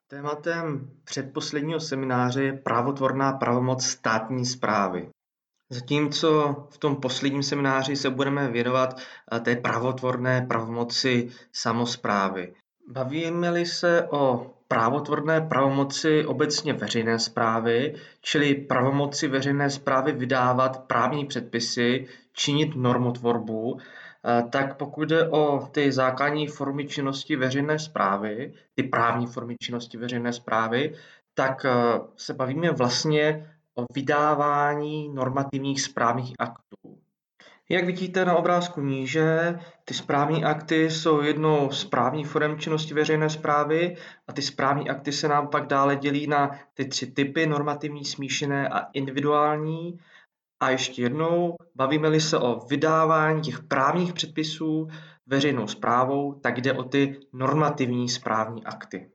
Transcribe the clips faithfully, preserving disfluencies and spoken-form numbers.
Tématem předposledního semináře je právotvorná pravomoc státní správy. Zatímco v tom posledním semináři se budeme věnovat eh, té právotvorné pravomoci samosprávy. Bavíme-li se o právotvorné pravomoci obecně veřejné správy, čili pravomoci veřejné správy vydávat právní předpisy, činit normotvorbu, eh, tak pokud jde o ty základní formy činnosti veřejné správy, ty právní formy činnosti veřejné správy, tak eh, se bavíme vlastně o vydávání normativních správních aktů. Jak vidíte na obrázku níže, ty správní akty jsou jednou z právních forem činnosti veřejné správy a ty správní akty se nám pak dále dělí na ty tři typy, normativní, smíšené a individuální. A ještě jednou, bavíme-li se o vydávání těch právních předpisů veřejnou správou, tak jde o ty normativní správní akty.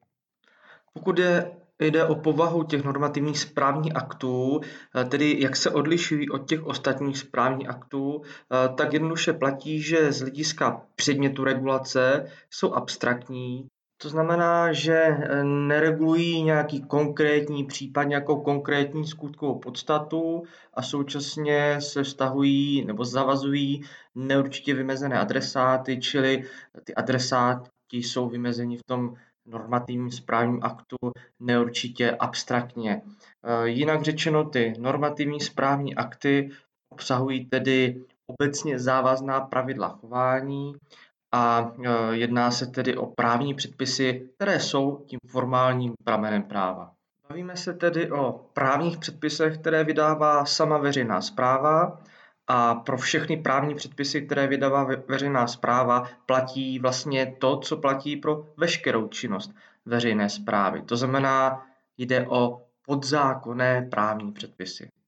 Pokud je Jde o povahu těch normativních správních aktů, tedy jak se odlišují od těch ostatních správních aktů, tak jednoduše platí, že z hlediska předmětu regulace jsou abstraktní. To znamená, že neregulují nějaký konkrétní případ, nějakou konkrétní skutkovou podstatu a současně se vztahují nebo zavazují neurčitě vymezené adresáty, čili ty adresáti jsou vymezeni v tom normativním správním aktu neurčitě abstraktně. Jinak řečeno, ty normativní správní akty obsahují tedy obecně závazná pravidla chování a jedná se tedy o právní předpisy, které jsou tím formálním pramenem práva. Bavíme se tedy o právních předpisech, které vydává sama veřejná správa, a pro všechny právní předpisy, které vydává veřejná správa, platí vlastně to, co platí pro veškerou činnost veřejné správy. To znamená, jde o podzákonné právní předpisy.